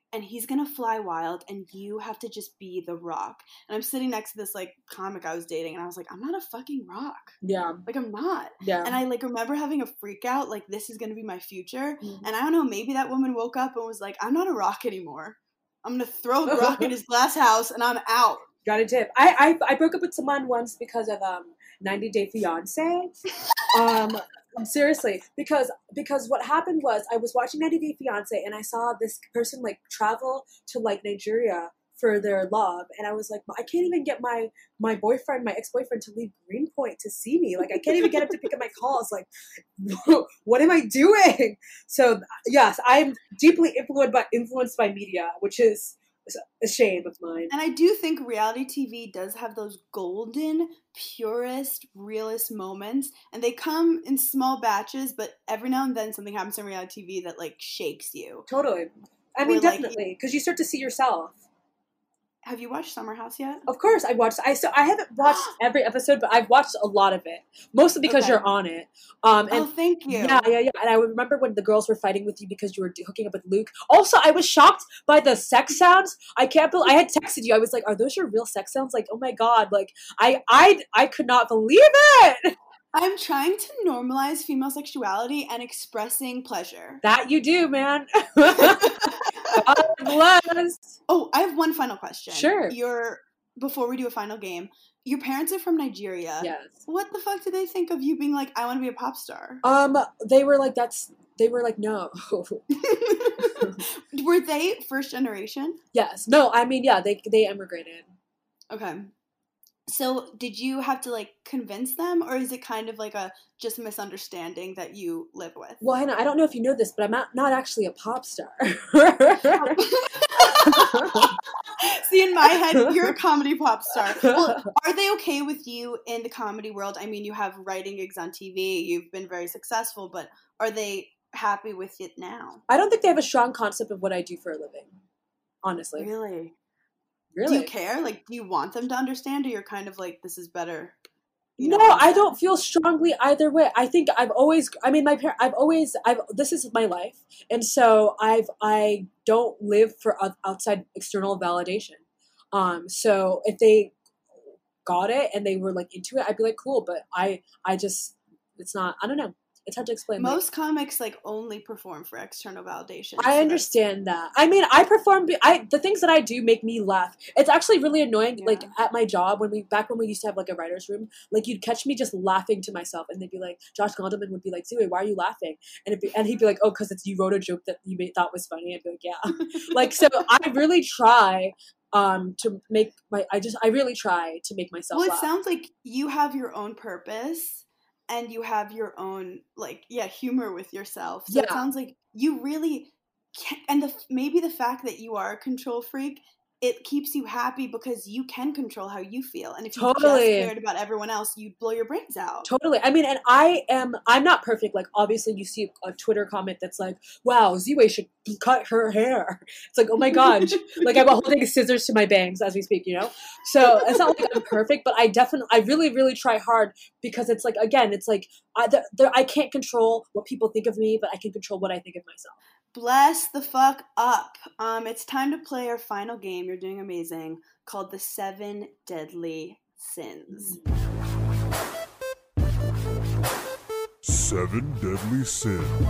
and he's gonna fly wild, and you have to just be the Rock. And I'm sitting next to this like comic I was dating, and I was like, I'm not a fucking Rock. Yeah. Like, I'm not. Yeah. And I like remember having a freak out, like, this is gonna be my future. Mhm. And I don't know, maybe that woman woke up and was like, I'm not a Rock anymore. I'm gonna throw the Rock in his glass house, and I'm out. Got a tip. I, I I broke up with someone once because of um ninety Day Fiance. Um, seriously, because because what happened was I was watching ninety Day Fiance and I saw this person like travel to like Nigeria for their love, and I was like, I can't even get my my boyfriend, my ex boyfriend, to leave Greenpoint to see me. Like, I can't even get him to pick up my calls. Like, what am I doing? So yes, I'm deeply influenced by influenced by media, which is a shame of mine. And I do think reality T V does have those golden, purest, realist moments, and they come in small batches, but every now and then something happens in reality T V that like shakes you. Totally. I mean, Or, like, definitely, because you start to see yourself. Have you watched Summer House yet? Of course, I watched. I so I haven't watched every episode, but I've watched a lot of it, mostly because Okay. you're on it. Um, and Oh, thank you. yeah, yeah, yeah. And I remember when the girls were fighting with you because you were hooking up with Luke. Also, I was shocked by the sex sounds. I can't believe I had texted you. I was like, "Are those your real sex sounds?" Like, oh my god! Like, I, I, I could not believe it. I'm trying to normalize female sexuality and expressing pleasure. That you do, man. God bless. Oh, I have one final question. Sure. Your before we do a final game, your parents are from Nigeria. Yes. What the fuck did they think of you being like, I want to be a pop star? Um, they were like, "That's." They were like, "No." Were they first generation? Yes. No. I mean, yeah. They they immigrated. Okay. So did you have to like convince them, or is it kind of like a just misunderstanding that you live with? Well, Hannah, I don't know if you know this, but I'm not, not actually a pop star. See, in my head, you're a comedy pop star. Well, are they okay with you in the comedy world? I mean, you have writing gigs on T V, you've been very successful, but are they happy with it now? I don't think they have a strong concept of what I do for a living, honestly. Really? Really? Do you care? Like, do you want them to understand, or you're kind of like, this is better? You No, know, I instead? don't feel strongly either way. I think I've always, I mean, my parents, I've always, I've, this is my life. And so I've, I don't live for outside external validation. Um, so if they got it and they were like into it, I'd be like, cool. But I, I just, it's not, I don't know. It's hard to explain. Most like, comics like only perform for external validation. I so understand that. I mean, I perform. be- I the things that I do make me laugh. It's actually really annoying. Yeah. Like at my job, when we back when we used to have like a writer's room, like you'd catch me just laughing to myself, and they'd be like, Josh Gondelman would be like, "Zoe, why are you laughing?" And it'd be, and he'd be like, "Oh, because it's you wrote a joke that you made, thought was funny." I'd be like, "Yeah." Like so, I really try um to make my. I just I really try to make myself. Well, it laugh. sounds like you have your own purpose and you have your own, like, yeah, humor with yourself. So it Yeah. sounds like you really can, and the maybe the fact that you are a control freak, it keeps you happy because you can control how you feel. And if you just Totally. cared about everyone else, you'd blow your brains out. Totally. I mean, and I am, I'm not perfect. Like, obviously, you see a Twitter comment that's like, wow, Ziwe should cut her hair. It's like, oh my God. Like, I'm holding scissors to my bangs as we speak, you know? So it's not like I'm perfect, but I definitely, I really, really try hard because it's like, again, it's like, I, the, the, I can't control what people think of me, but I can control what I think of myself. Bless the fuck up. Um, it's time to play our final game. You're doing amazing. Called the Seven Deadly Sins. Seven Deadly Sins.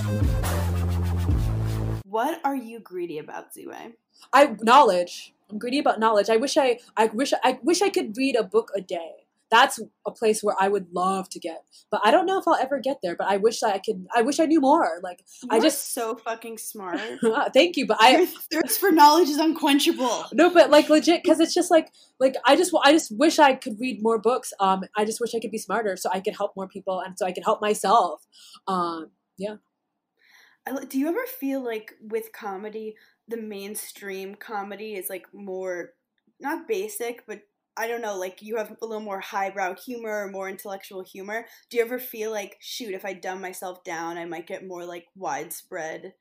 What are you greedy about, Ziwe? I knowledge. I'm greedy about knowledge. I wish I, I wish, I wish I could read a book a day. That's a place where I would love to get, but I don't know if I'll ever get there. But I wish I could. I wish I knew more. Like You I are just so fucking smart. thank you, but Your I thirst for knowledge is unquenchable. no, but like legit because it's just like like I just I just wish I could read more books. Um, I just wish I could be smarter so I could help more people and so I could help myself. Um, yeah. I li- Do you ever feel like with comedy, the mainstream comedy is like more not basic, but I don't know, like you have a little more highbrow humor or more intellectual humor. Do you ever feel like, shoot, if I dumb myself down, I might get more like widespread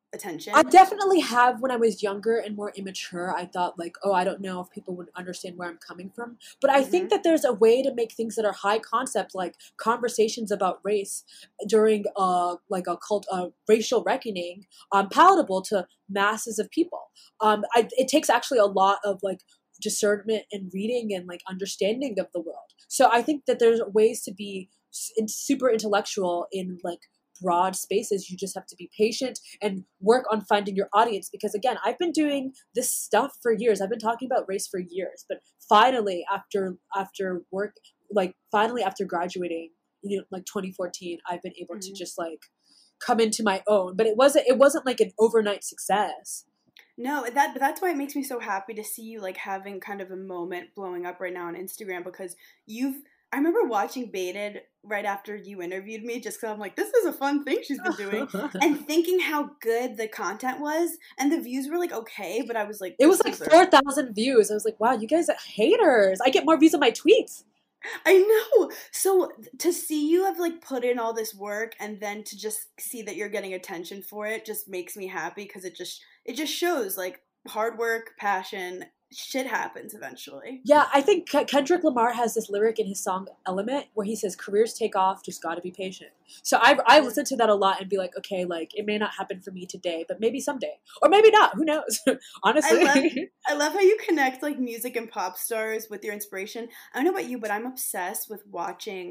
attention. I definitely have when I was younger and more immature. I thought like, oh, I don't know if people would understand where I'm coming from. But I Mm-hmm. think that there's a way to make things that are high concept, like conversations about race during uh like a cult uh, racial reckoning, um, palatable to masses of people. Um, I, it takes actually a lot of like discernment and reading and like understanding of the world. So I think that there's ways to be s- in- super intellectual in like broad spaces. You just have to be patient and work on finding your audience, because again, I've been doing this stuff for years. I've been talking about race for years, but finally after after work like finally after graduating, you know, like twenty fourteen, I've been able Mm-hmm. to just like come into my own. But it wasn't it wasn't like an overnight success. No, that but that's why it makes me so happy to see you like having kind of a moment blowing up right now on Instagram, because you've I remember watching Baited right after you interviewed me, just because I'm like, this is a fun thing she's been doing, and thinking how good the content was, and the views were like okay, but I was like, It was this like deserves- four thousand views. I was like, wow, you guys are haters. I get more views on my tweets. I know. So to see you have like put in all this work and then to just see that you're getting attention for it just makes me happy, because it just it just shows like hard work, passion, shit happens eventually. Yeah, I think K- Kendrick Lamar has this lyric in his song Element where he says, careers take off, just gotta be patient. So I, I listen to that a lot and be like, okay, like it may not happen for me today, but maybe someday. Or maybe not, who knows? Honestly. I love I love how you connect like music and pop stars with your inspiration. I don't know about you, but I'm obsessed with watching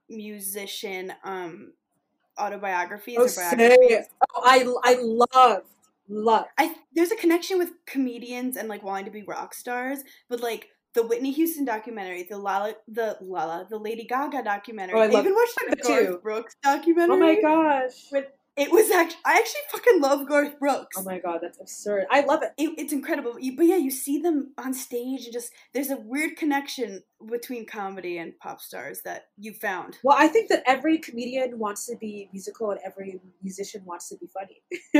musician um autobiographies Oh, or say biographies. it. Oh, I, I love, love. I there's a connection with comedians and like wanting to be rock stars, but like the Whitney Houston documentary, the Lala, the Lala, the Lady Gaga documentary. Oh, I I, love even watched the that Garth too. Brooks documentary. Oh my gosh. With, it was actually I actually fucking love Garth Brooks. Oh my god, that's absurd. I love it. It, it's incredible. You, but yeah, you see them on stage and just there's a weird connection between comedy and pop stars that you found. Well, I think that every comedian wants to be musical and every musician wants to be funny.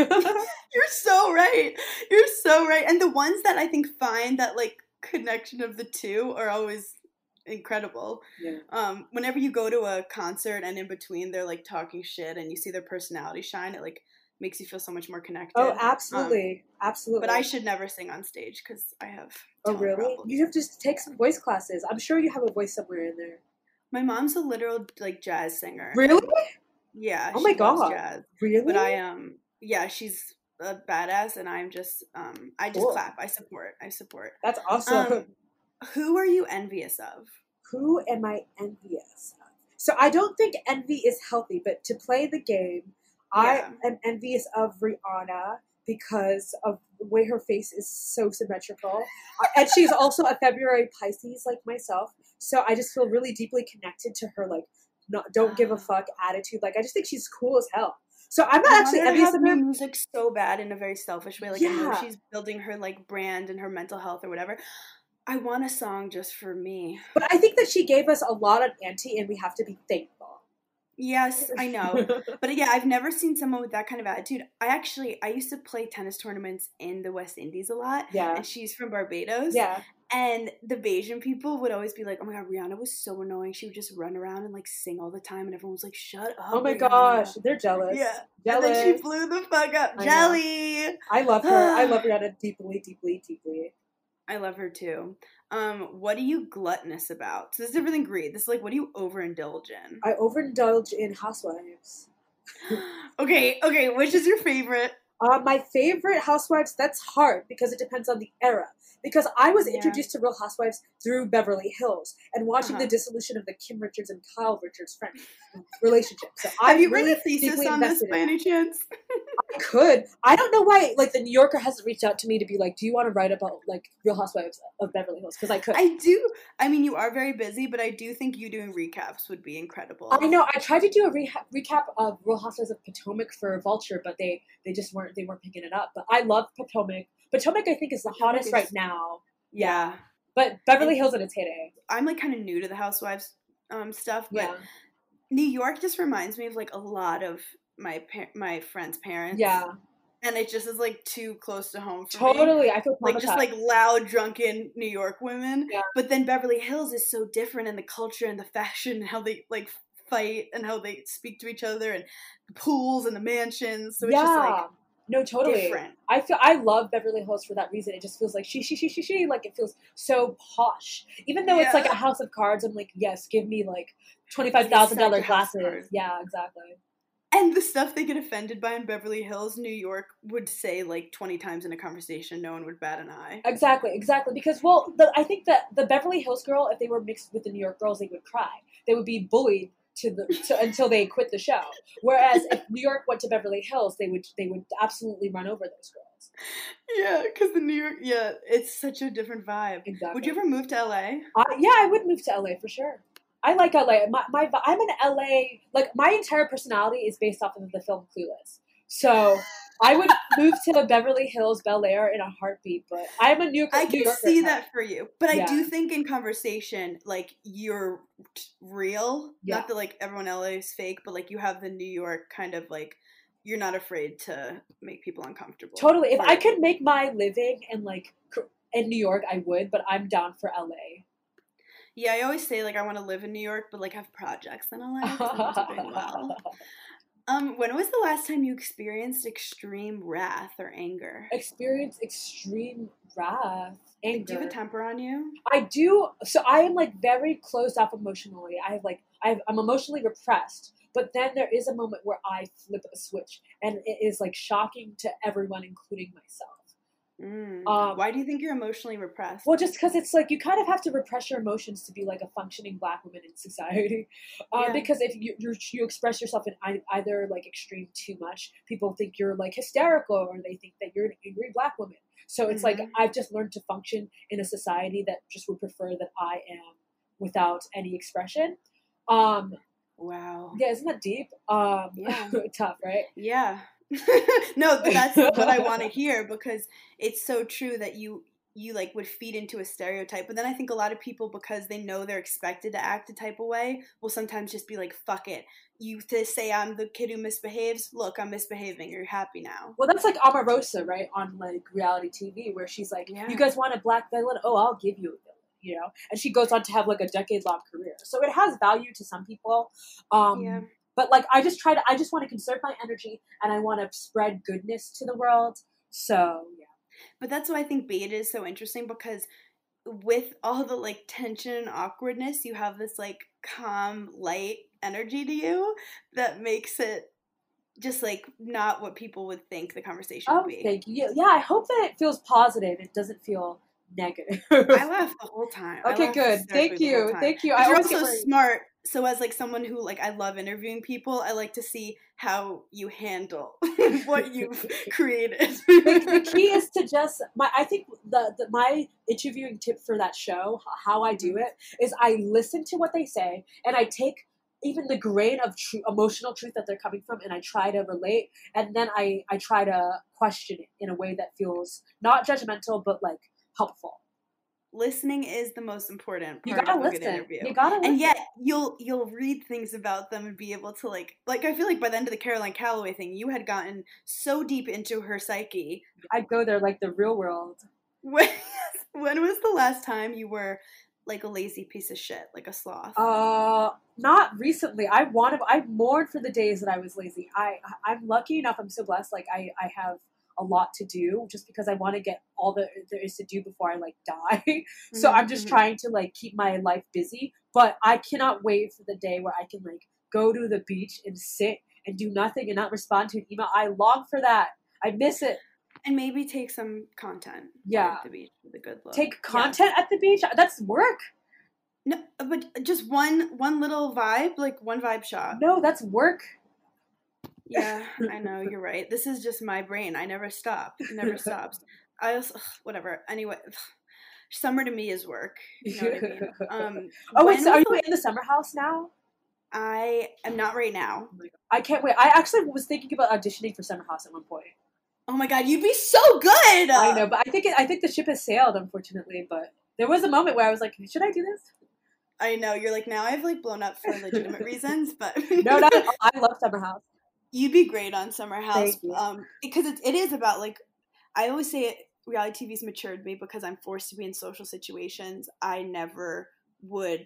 You're so right. You're so right. And the ones that I think find that like connection of the two are always incredible. Yeah. Um, whenever you go to a concert and in between they're like talking shit and you see their personality shine, it like makes you feel so much more connected. Oh, absolutely, um, absolutely. But I should never sing on stage because I have. Oh, really? Problems. You have to just take some voice classes. I'm sure you have a voice somewhere in there. My mom's a literal like jazz singer. Really? Yeah. Oh she my loves god. Jazz. Really? But I um yeah, she's a badass, and I'm just um I just Cool. clap. I support. I support. That's awesome. Um, who are you envious of? Who am I envious of? So I don't think envy is healthy, but to play the game, Yeah. I am envious of Rihanna because of the way her face is so symmetrical. Uh, and she's also a February Pisces like myself. So I just feel really deeply connected to her, like, not, don't give a fuck attitude. Like, I just think she's cool as hell. So I'm not I actually want her to envious have of new her. music so bad in a very selfish way. Like I know Yeah. she's building her like brand and her mental health or whatever. I want a song just for me. But I think that she gave us a lot on Auntie, and we have to be thankful. Yes, I know. But yeah, I've never seen someone with that kind of attitude. I actually, I used to play tennis tournaments in the West Indies a lot. Yeah. And she's from Barbados. Yeah. And the Bayesian people would always be like, oh my god, Rihanna was so annoying. She would just run around and like sing all the time. And everyone was like, shut up. Oh my Rihanna. gosh, they're jealous. Yeah. Jealous. And then she blew the fuck up. I know. Jelly. I love her. I love Rihanna deeply, deeply, deeply. I love her too. Um, what are you gluttonous about? So this is different than greed. This is like, what do you overindulge in? I overindulge in Housewives. okay, okay, which is your favorite? Uh, my favorite Housewives, that's hard because it depends on the era. Because I was Yeah. introduced to Real Housewives through Beverly Hills and watching Uh-huh. the dissolution of the Kim Richards and Kyle Richards friend relationship. So Have I'm you really written a thesis deeply on this invested by in any it. chance? I could. I don't know why, like, the New Yorker hasn't reached out to me to be like, do you want to write about, like, Real Housewives of Beverly Hills? Because I could. I do. I mean, you are very busy, but I do think you doing recaps would be incredible. I know. I tried to do a reha- recap of Real Housewives of Potomac for Vulture, but they they just weren't they weren't picking it up. But I love Potomac. Potomac, I think, is the Potomac hottest is- right now. Yeah. But Beverly Hills in its heyday. I'm like kind of new to the Housewives um, stuff, but Yeah. New York just reminds me of like a lot of my par- my friends' parents. Yeah. And it just is like too close to home for me. Totally. I feel Like just traumatized. like loud, drunken New York women. Yeah. But then Beverly Hills is so different in the culture and the fashion and how they like fight and how they speak to each other and the pools and the mansions. So it's yeah. just like No, totally. different. I feel I love Beverly Hills for that reason. It just feels like she, she, she, she, she. Like it feels so posh. Even though it's like Yeah. a house of cards, I'm like, yes, give me like twenty five thousand dollar It's such a house of glasses. cards. Yeah, exactly. And the stuff they get offended by in Beverly Hills, New York would say like twenty times in a conversation, no one would bat an eye. Exactly, exactly. Because well, the, I think that the Beverly Hills girl, if they were mixed with the New York girls, they would cry. They would be bullied to the to, until they quit the show. Whereas if New York went to Beverly Hills, they would they would absolutely run over those girls. Yeah, because the New York, yeah, it's such a different vibe. Exactly. Would you ever move to L A? Uh, yeah, I would move to L A for sure. I like L A. My, my I'm in L A. Like my entire personality is based off of the film Clueless. So I would move to Beverly Hills, Bel Air in a heartbeat. But I'm a New York. I New can Yorker see type. that for you, but I Yeah. do think in conversation, like you're t- real. Yeah. Not that like everyone in L A is fake, but like you have the New York kind of like you're not afraid to make people uncomfortable. Totally. If Or- I could make my living in like cr- in New York, I would. But I'm down for L A. Yeah, I always say like I want to live in New York, but like have projects in L A. 'cause I'm not doing well. Um, when was the last time you experienced extreme wrath or anger? Experience extreme wrath, anger. Do you have a temper on you? I do. So I am like very closed off emotionally. I have like I have, I'm emotionally repressed. But then there is a moment where I flip a switch, and it is like shocking to everyone, including myself. Mm. Um, Why do you think you're emotionally repressed? Well, just because it's like you kind of have to repress your emotions to be like a functioning Black woman in society. Uh, Yeah. Because if you you you express yourself in ei- either like extreme too much, people think you're like hysterical, or they think that you're an angry Black woman. So it's like Mhm. I've just learned to function in a society that just would prefer that I am without any expression. Um, Wow. yeah, isn't that deep? Um, Yeah. tough, right? Yeah. No, but that's what I want to hear because it's so true that you you like would feed into a stereotype. But then I think a lot of people, because they know they're expected to act a type of way, will sometimes just be like, fuck it. You to say I'm the kid who misbehaves, look, I'm misbehaving. You're happy now. Well, that's like Omarosa, right, on like reality T V, where she's like, Yeah. "You guys want a Black villain? Oh, I'll give you a villain." You know, and she goes on to have like a decade-long career. So it has value to some people. Um, Yeah. But like, I just try to, I just want to conserve my energy, and I want to spread goodness to the world. So yeah. But that's why I think beta is so interesting because with all the like tension and awkwardness, you have this like calm, light energy to you that makes it just like not what people would think the conversation Oh, would be. thank you. Yeah, yeah, I hope that it feels positive. It doesn't feel negative. I laugh the whole time. I Okay, laugh good. hysterically Thank the whole you. time. Thank you. But I you're always get also worried. smart. So as like someone who like I love interviewing people, I like to see how you handle what you've created. the, the key is to just my I think the, the my interviewing tip for that show, how I do it, is I listen to what they say, and I take even the grain of tr- emotional truth that they're coming from, and I try to relate, and then I I try to question it in a way that feels not judgmental but like helpful. Listening is the most important You part gotta of a good listen. interview. You gotta listen. And yet you'll you'll read things about them and be able to like like I feel like by the end of the Caroline Calloway thing, you had gotten so deep into her psyche. I'd go there like the real world. When when was the last time you were like a lazy piece of shit, like a sloth? Uh, not recently. I want to. I mourned for the days that I was lazy. I I'm lucky enough. I'm so blessed. Like I I have a lot to do just because I want to get all that there is to do before I like die. So Mhm, I'm just mhm. trying to like keep my life busy. But I cannot wait for the day where I can like go to the beach and sit and do nothing and not respond to an email. I long for that. I miss it. And maybe take some content. Yeah. At the beach with a good look. Take Yeah. content at the beach. That's work. No, but just one one little vibe, like one vibe shot. No, that's work. Yeah, I know, you're right. This is just my brain. I never stop. It never stops. I also, ugh, whatever. Anyway, ugh, summer to me is work. You know what I mean? Um, Oh wait, when so are was you the- in the summer house now? I am not right now. I can't wait. I actually was thinking about auditioning for Summer House at one point. Oh my god, you'd be so good! I know, but I think it, I think the ship has sailed, unfortunately. But there was a moment where I was like, should I do this? I know, you're like, now I've like blown up for legitimate reasons, but No, not at all. I love Summer House. you'd be great on Summer House. Thank you. Um, because it, it is about like, I always say it, reality T V's matured me because I'm forced to be in social situations I never would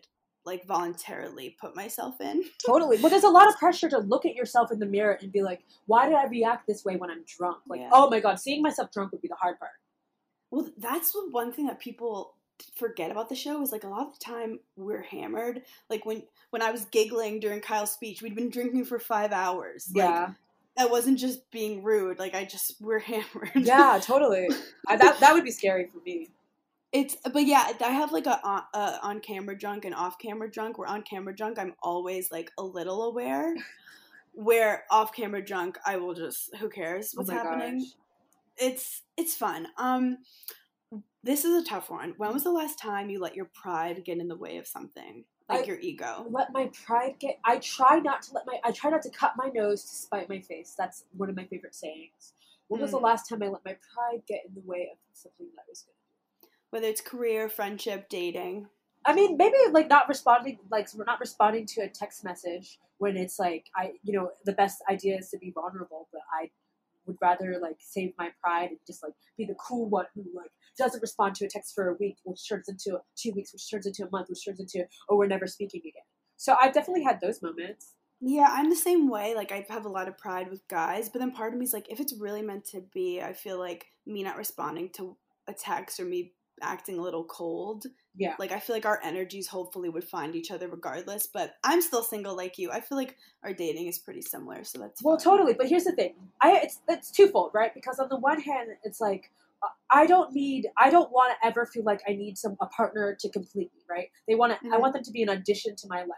like voluntarily put myself in. Totally. But there's a lot of pressure to look at yourself in the mirror and be like, why did I react this way when I'm drunk? Like, Yeah. oh my God, seeing myself drunk would be the hard part. Well, that's the one thing that people forget about the show is like a lot of the time we're hammered. Like when when I was giggling during Kyle's speech, we'd been drinking for five hours. Like, Yeah. that wasn't just being rude. Like I just we're hammered. Yeah, totally. I, that that would be scary for me. It's but yeah, I have like a, a on camera drunk and off camera drunk. Where on camera drunk, I'm always like a little aware. Where off camera drunk, I will just who cares what's oh my happening. Gosh. It's it's fun. Um, this is a tough one. When was the last time you let your pride get in the way of something, like I- your ego? Let my pride get. I try not to let my. I try not to cut my nose to spite my face. That's one of my favorite sayings. When was the Mm. last time I let my pride get in the way of something that I was good? Whether it's career, friendship, dating. I mean, maybe like not responding, like we're not responding to a text message when it's like I, you know, the best idea is to be vulnerable, but I would rather like save my pride and just like be the cool one who like doesn't respond to a text for a week, which turns into two weeks, which turns into a month, which turns into oh we're never speaking again. So I've definitely had those moments. Yeah, I'm the same way. Like, I have a lot of pride with guys, but then part of me is like, if it's really meant to be, I feel like me not responding to a text or me acting a little cold, Yeah. like, I feel like our energies hopefully would find each other regardless, but I'm still single like you. I feel like our dating is pretty similar, so that's Well, fine. totally. But here's the thing. I it's it's twofold, right? Because on the one hand, it's like uh, I don't need, I don't want to ever feel like I need some a partner to complete me, right? They want to, I Mhm. want them to be an addition to my life.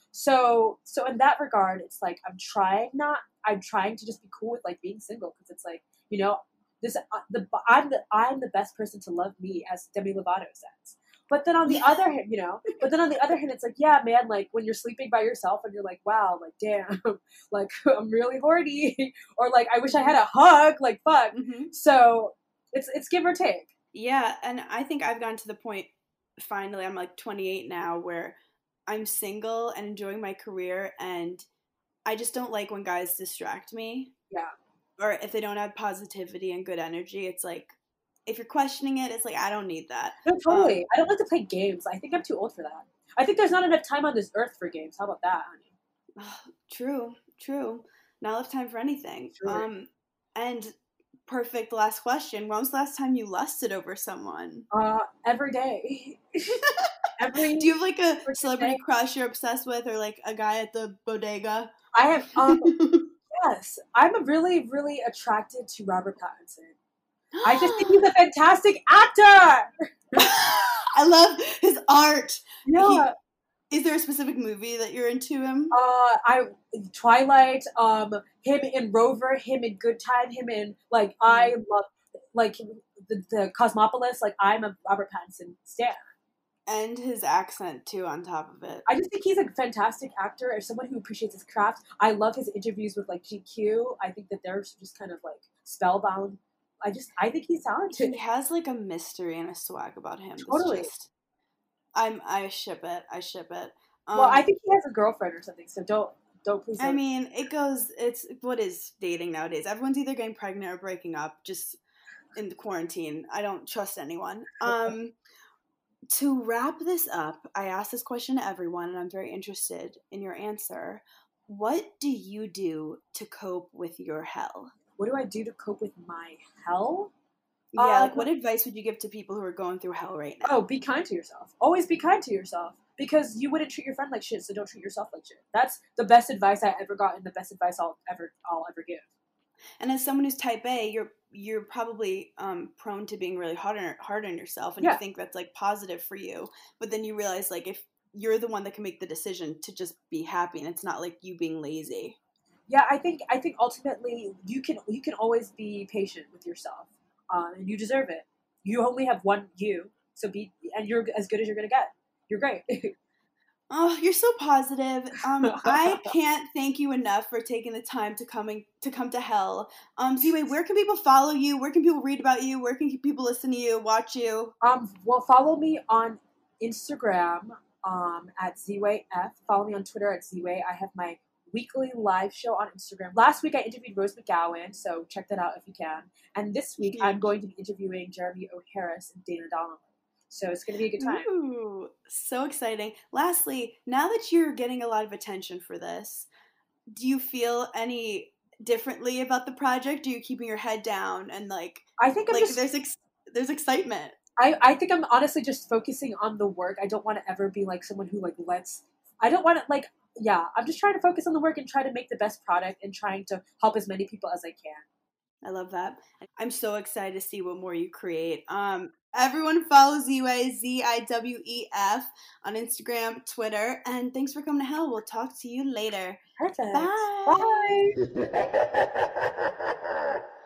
So, so in that regard, it's like I'm trying not, I'm trying to just be cool with like being single because it's like you know this uh, the I'm the I'm the best person to love me, as Demi Lovato says. But then on the other hand, you know, but then on the other hand, it's like, yeah, man, like when you're sleeping by yourself and you're like, wow, like, damn, like I'm really horny, or like, I wish I had a hug, like, fuck. Mhm. So it's it's give or take. Yeah, and I think I've gotten to the point, finally, I'm like twenty-eight now, where I'm single and enjoying my career, and I just don't like when guys distract me. Yeah. Or if they don't have positivity and good energy, it's like, if you're questioning it, it's like, I don't need that. No, totally. Um, I don't like to play games. I think I'm too old for that. I think there's not enough time on this earth for games. How about that, honey? True, true. Not enough time for anything. True. Um, and perfect last question. When was the last time you lusted over someone? Uh, every day. every. Do you have like a Every celebrity day. crush you're obsessed with, or like a guy at the bodega? I have. Um. yes, I'm really, really attracted to Robert Pattinson. I just think he's a fantastic actor. I love his art. Yeah. Is there a specific movie that you're into him? Uh, I Twilight. Um, him in Rover. Him in Good Time. Him in like I love like the the Cosmopolis. Like I'm a Robert Pattinson stan. And his accent too, on top of it. I just think he's a fantastic actor and someone who appreciates his craft. I love his interviews with like G Q. I think that they're just kind of like spellbound. I just I think he's talented. He has like a mystery and a swag about him. that's Totally. Just, I'm I ship it. I ship it. Um, Well, I think he has a girlfriend or something. So don't don't please. I Don't. mean, it goes. It's what is dating nowadays? Everyone's either getting pregnant or breaking up. Just in the quarantine, I don't trust anyone. Um, to wrap this up, I asked this question to everyone, and I'm very interested in your answer. What do you do to cope with your hell? What do I do to cope with my hell? Yeah, Um, like what advice would you give to people who are going through hell right now? Oh, be kind to yourself. Always be kind to yourself. Because you wouldn't treat your friend like shit, so don't treat yourself like shit. That's the best advice I ever got and the best advice I'll ever I'll ever give. And as someone who's type A, you're you're probably um, prone to being really hard on, hard on yourself, and Yeah. you think that's like positive for you. But then you realize like if you're the one that can make the decision to just be happy, and it's not like you being lazy. Yeah, I think I think ultimately you can you can always be patient with yourself, um, and you deserve it. You only have one you, so be and you're as good as you're gonna get. You're great. Oh, you're so positive. Um, I can't thank you enough for taking the time to coming to come to hell. Um, Z-Way, where can people follow you? Where can people read about you? Where can people listen to you, watch you? um, well, follow me on Instagram um, at Zwayf. Follow me on Twitter at Zway. I have my weekly live show on Instagram. Last week I interviewed Rose McGowan, so check that out if you can. And this week I'm going to be interviewing Jeremy O. Harris and Dana Donnelly. So it's going to be a good time. Ooh, so exciting. Lastly, now that you're getting a lot of attention for this, do you feel any differently about the project? Are you keeping your head down and like I think I'm like just there's ex- there's excitement? I, I think I'm honestly just focusing on the work. I don't want to ever be like someone who like lets I don't want to like yeah, I'm just trying to focus on the work and try to make the best product and trying to help as many people as I can. I love that. I'm so excited to see what more you create. Um, everyone follow Ziwei, Z I W E F, on Instagram, Twitter, and thanks for coming to Hell. We'll talk to you later. Perfect. Bye. Bye.